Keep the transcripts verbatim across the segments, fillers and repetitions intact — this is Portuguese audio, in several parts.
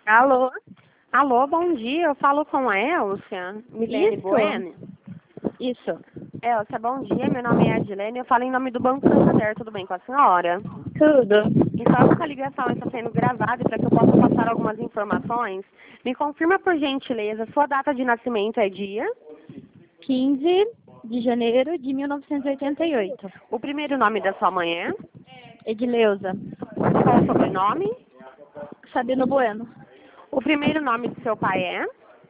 Alô? Alô, bom dia. Eu falo com a Elcia, Milene Isso. Bueno. Isso. Elcia, bom dia. Meu nome é Adilene. Eu falo em nome do Banco Santander. Tudo bem com a senhora? Tudo. Então, essa ligação está sendo gravada e para que eu possa passar algumas informações, me confirma, por gentileza, sua data de nascimento é dia, quinze de janeiro de mil novecentos e oitenta e oito. o primeiro nome da sua mãe é, Edileuza. qual o sobrenome, Sabino Bueno. o primeiro nome do seu pai é,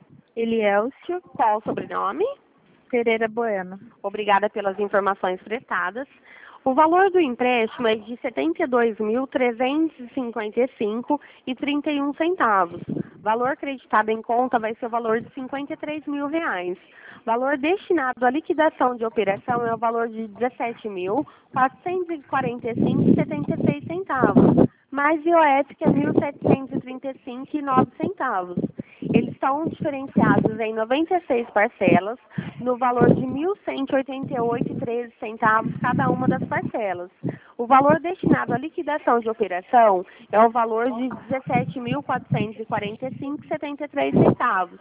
Elielcio qual o sobrenome. Pereira Bueno. Obrigada pelas informações prestadas. O valor do empréstimo é de setenta e dois mil trezentos e cinquenta e cinco reais e trinta e um centavos. Valor acreditado em conta vai ser o valor de cinquenta e três mil reais. Valor destinado à liquidação de operação é o valor de dezessete mil quatrocentos e quarenta e cinco reais e setenta e seis centavos. Mais I O F, que é mil setecentos e trinta e cinco reais e nove centavos. Eles estão diferenciados em noventa e seis parcelas, no valor de mil cento e oitenta e oito reais e treze centavos cada uma das parcelas. O valor destinado à liquidação de operação é o valor de dezessete mil quatrocentos e quarenta e cinco reais e setenta e três centavos.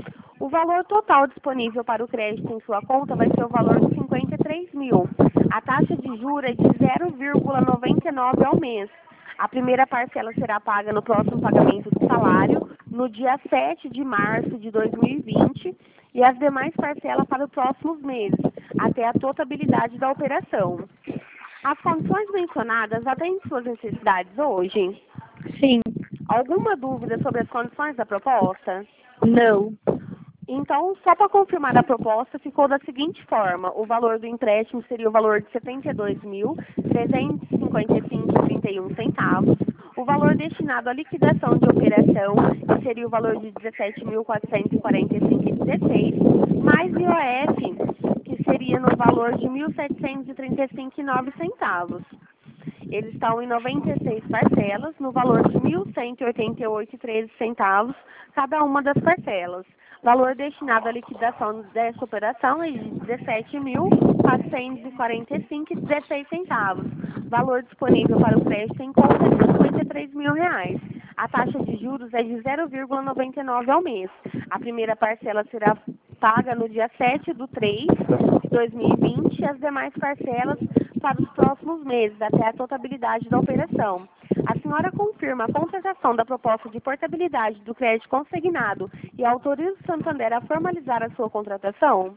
O valor total disponível para o crédito em sua conta vai ser o valor de cinquenta e três mil. A taxa de juros é de zero vírgula noventa e nove ao mês. A primeira parcela será paga no próximo pagamento do salário, no dia sete de março de dois mil e vinte, e as demais parcelas para os próximos meses, até a totalidade da operação. As condições mencionadas atendem suas necessidades hoje? Sim. Alguma dúvida sobre as condições da proposta? Não. Então, só para confirmar a proposta, ficou da seguinte forma: o valor do empréstimo seria o valor de setenta e dois mil trezentos e cinquenta e cinco reais e trinta e um centavos. O valor destinado à liquidação de operação, que seria o valor de dezessete mil quatrocentos e quarenta e cinco reais e dezesseis centavos, mais I O F, que seria no valor de mil setecentos e trinta e cinco reais e nove centavos. Eles estão em noventa e seis parcelas, no valor de mil cento e oitenta e oito reais e treze centavos cada uma das parcelas. Valor destinado à liquidação dessa operação é de dezessete mil quatrocentos e quarenta e cinco reais e dezesseis centavos. Valor disponível para o crédito em conta é de cinquenta e três mil reais. A taxa de juros é de zero vírgula noventa e nove ao mês. A primeira parcela será paga no dia sete do três de dois mil e vinte e as demais parcelas para os próximos meses, até a totalidade da operação. A senhora confirma a contratação da proposta de portabilidade do crédito consignado e autoriza o Santander a formalizar a sua contratação?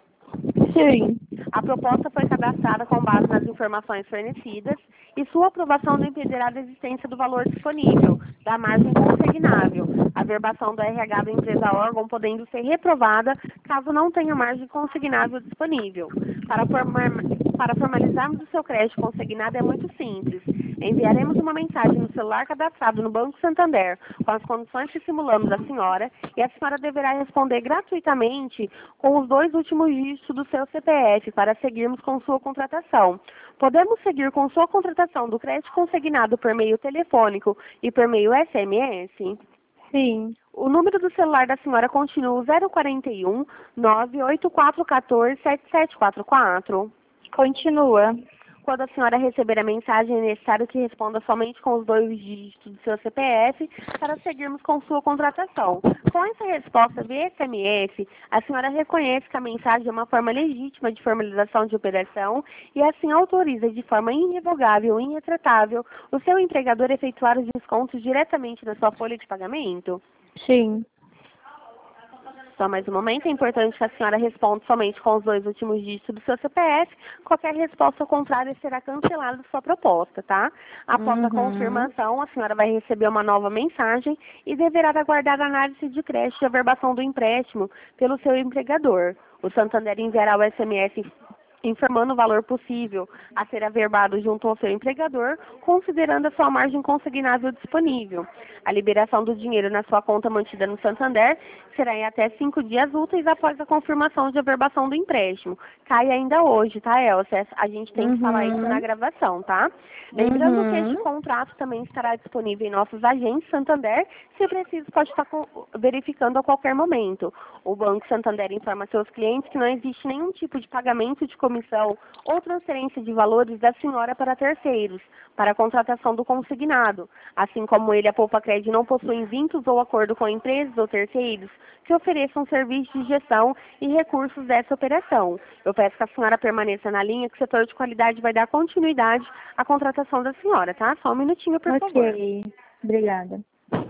Sim. A proposta foi cadastrada com base nas informações fornecidas e sua aprovação não impedirá a existência do valor disponível, da margem consignável, a verbação do R H da empresa órgão podendo ser reprovada caso não tenha margem consignável disponível. Para, formar, para formalizarmos o seu crédito consignado é muito simples. Enviaremos uma mensagem no celular cadastrado no Banco Santander com as condições que simulamos à senhora e a senhora deverá responder gratuitamente com os dois últimos dígitos do seu C P F para seguirmos com sua contratação. Podemos seguir com sua contratação do crédito consignado por meio telefônico e por meio S M S? Sim. O número do celular da senhora continua zero quarenta e um, nove oito quatro um quatro, sete sete quatro quatro? Continua. Quando a senhora receber a mensagem, é necessário que responda somente com os dois dígitos do seu C P F para seguirmos com sua contratação. Com essa resposta via S M S, a senhora reconhece que a mensagem é uma forma legítima de formalização de operação e assim autoriza de forma irrevogável e irretratável o seu empregador a efetuar os descontos diretamente na sua folha de pagamento? Sim. Só mais um momento, é importante que a senhora responda somente com os dois últimos dígitos do seu C P F. Qualquer resposta contrária será cancelada sua proposta, tá? Após a Uhum. confirmação, a senhora vai receber uma nova mensagem e deverá aguardar a análise de crédito e averbação do empréstimo pelo seu empregador. O Santander enviará o S M S informando o valor possível a ser averbado junto ao seu empregador, considerando a sua margem consignável disponível. A liberação do dinheiro na sua conta mantida no Santander será em até cinco dias úteis após a confirmação de averbação do empréstimo. Cai ainda hoje, tá, Elcia? A gente tem que Uhum. falar isso na gravação, tá? Lembrando que este Uhum. contrato também estará disponível em nossos agentes Santander, se preciso pode estar com, verificando a qualquer momento. O Banco Santander informa seus clientes que não existe nenhum tipo de pagamento de comissão ou transferência de valores da senhora para terceiros, para a contratação do consignado, assim como ele, a Poupa-Cred, não possuem vínculos ou acordo com empresas ou terceiros que ofereçam serviços de gestão e recursos dessa operação. Eu peço que a senhora permaneça na linha, que o setor de qualidade vai dar continuidade à contratação da senhora, tá? Só um minutinho, por favor. Ok, obrigada.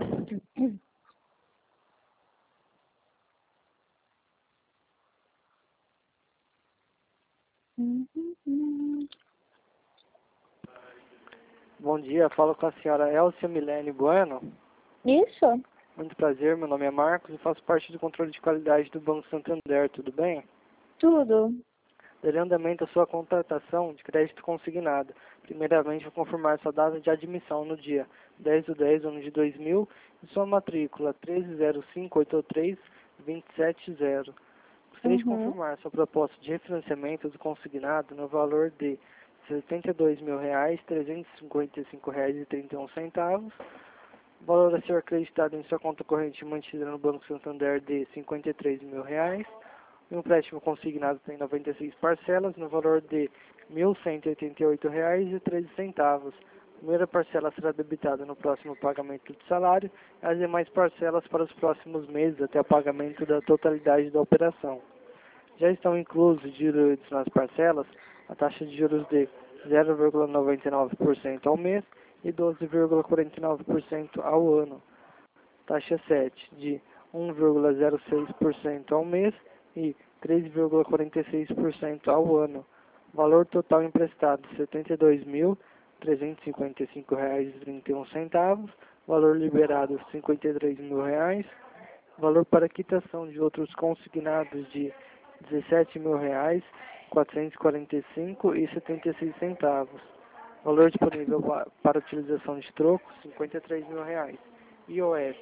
Bom dia, falo com a senhora Elcia Milene Bueno. Isso? Muito prazer, meu nome é Marcos e faço parte do controle de qualidade do Banco Santander, tudo bem? Tudo. Darei andamento à sua contratação de crédito consignado. Primeiramente, vou confirmar sua data de admissão no dia dez do dez, ano de dois mil, e sua matrícula treze zero cinco oito três dois sete zero. Gostaria de Uhum. confirmar sua proposta de refinanciamento do consignado no valor de setenta e dois mil reais, trezentos e cinquenta e cinco reais e trinta e um centavos. Valor a ser acreditado em sua conta corrente mantida no Banco Santander de cinquenta e três mil reais. E um empréstimo consignado tem noventa e seis parcelas no valor de mil cento e oitenta e oito reais e treze centavos. A primeira parcela será debitada no próximo pagamento do salário e as demais parcelas para os próximos meses até o pagamento da totalidade da operação. Já estão inclusos direitos nas parcelas a taxa de juros de zero vírgula noventa e nove por cento ao mês e doze vírgula quarenta e nove por cento ao ano. Taxa sete de um vírgula zero seis por cento ao mês e três vírgula quarenta e seis por cento ao ano. Valor total emprestado setenta e dois mil trezentos e cinquenta e cinco reais e trinta e um centavos. Valor liberado cinquenta e três mil reais. Valor para quitação de outros consignados de dezessete mil reais quatrocentos e quarenta e cinco reais e setenta e seis centavos. Valor disponível para utilização de troco cinquenta e três mil reais. I O S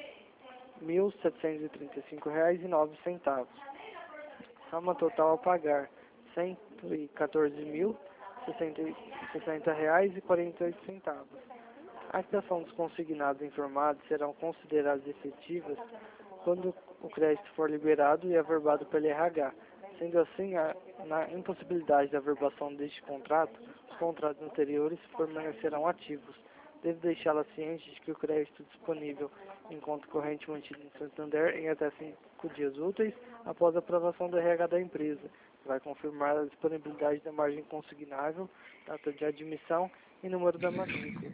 mil setecentos e trinta e cinco reais e nove centavos. Soma total a pagar cento e quatorze mil sessenta reais e quarenta e oito centavos. A quitação dos consignados informados serão consideradas efetivas quando o crédito for liberado e averbado pelo R H. Sendo assim, a, na impossibilidade da averbação deste contrato, os contratos anteriores permanecerão ativos. Devo deixá-la ciente de que o crédito disponível em conta corrente mantido em Santander em até cinco dias úteis após a aprovação do R H da empresa. Vai confirmar a disponibilidade da margem consignável, data de admissão e número da matrícula.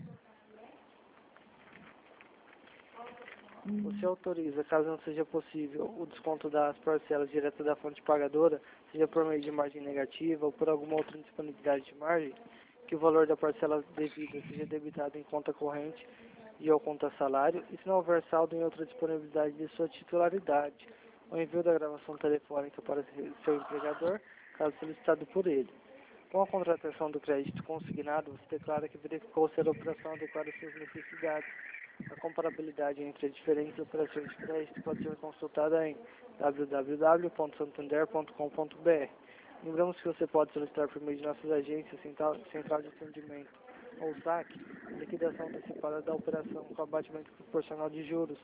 Você autoriza, caso não seja possível, o desconto das parcelas direto da fonte pagadora, seja por meio de margem negativa ou por alguma outra indisponibilidade de margem, que o valor da parcela devida seja debitado em conta corrente e ou conta salário, e se não houver saldo em outra disponibilidade de sua titularidade, o envio da gravação telefônica para seu empregador, caso solicitado por ele. Com a contratação do crédito consignado, você declara que verificou se a operação adequada às suas necessidades. A comparabilidade entre as diferentes operações de crédito pode ser consultada em w w w ponto santander ponto com ponto b r. Lembramos que você pode solicitar por meio de nossas agências, central, central de atendimento ou S A C, liquidação antecipada da operação com abatimento proporcional de juros.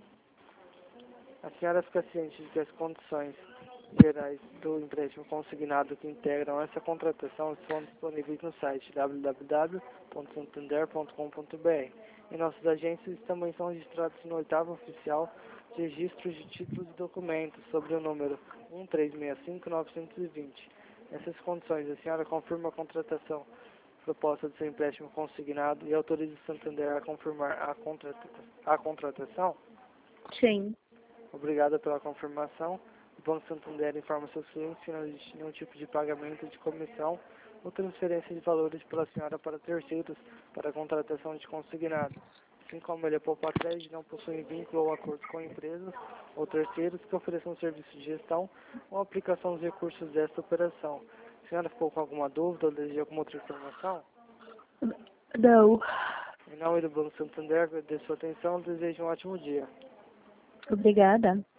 A senhora fica ciente de que as condições gerais do empréstimo consignado que integram essa contratação estão disponíveis no site w w w ponto santander ponto com ponto b r. Em nossas agências também são registrados no oitavo oficial de registros de títulos e documentos sobre o número um três seis cinco nove dois zero. Nessas condições, a senhora confirma a contratação proposta do seu empréstimo consignado e autoriza o Santander a confirmar a, contrata a contratação? Sim. Obrigada pela confirmação. O Banco Santander informa seus clientes que não existe nenhum tipo de pagamento de comissão ou transferência de valores pela senhora para terceiros para a contratação de consignado. Assim como ele, a Poupa-Cred, não possui vínculo ou acordo com empresas ou terceiros que ofereçam serviço de gestão ou aplicação dos recursos desta operação. A senhora ficou com alguma dúvida ou deseja alguma outra informação? Não. Em nome do Banco Santander, agradeço a sua atenção e desejo um ótimo dia. Obrigada.